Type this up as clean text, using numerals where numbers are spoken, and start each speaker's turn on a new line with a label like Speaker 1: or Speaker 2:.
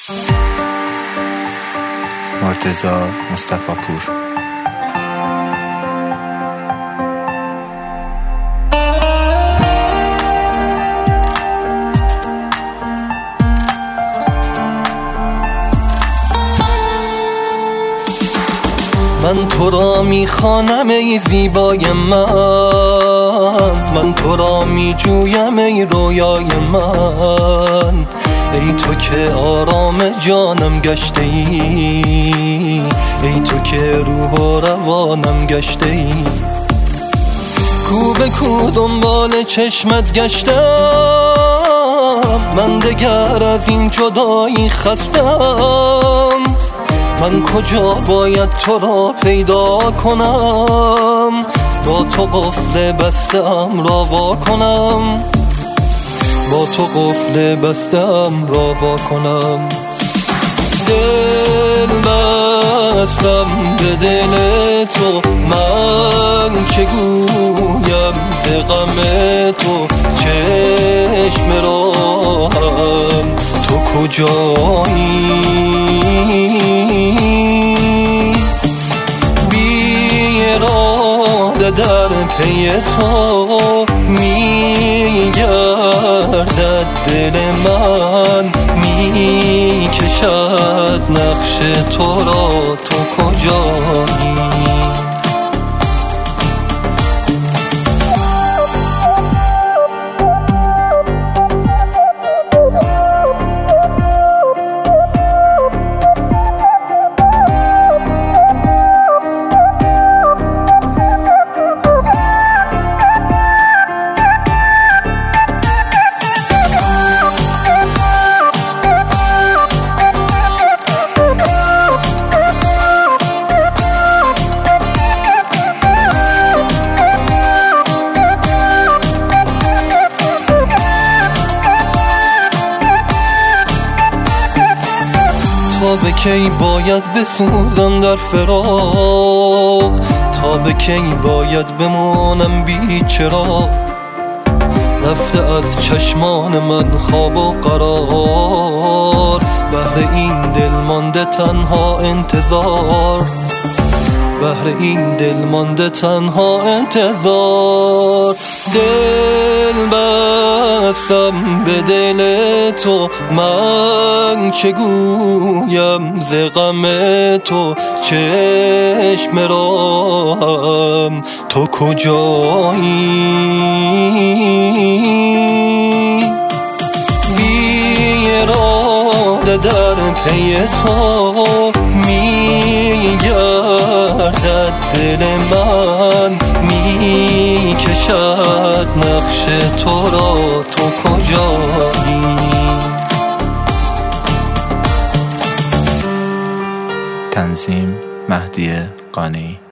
Speaker 1: مرتضی مصطفی پور.
Speaker 2: من تو را میخوانم ای زیبای من تو را میجویم ای رویای من، ای تو که آرام جانم گشته ای، ای تو که روح و روانم گشته ای. کو به کو دنبال چشمت گشتم، من دگر از این جدایی خستم. من کجا باید تو را پیدا کنم، با تو قفل بستم را وا کنم، با تو قفل بستم را وا کنم. دل بستم به دل تو، من چه گویم ز غم تو، چشم راهم تو کجایی؟ در پی تو میگردد دل من، میکشد نقش تو را، تو کجایی؟ تا به کی باید بسوزم در فراق، تا به کی باید بمانم بی چراغ. رفته از چشمان من خواب و قرار، بهر این دل مانده تنها انتظار، بهر این دل مانده تنها انتظار. دل بستم به دل تو، من چه گویم ز غم تو، چشم راهم تو کجایی؟ بی اراده در پی تو میگردد دل من، میکشد نقش تو را، تو کجایی؟
Speaker 1: تنظیم مهدی قانی.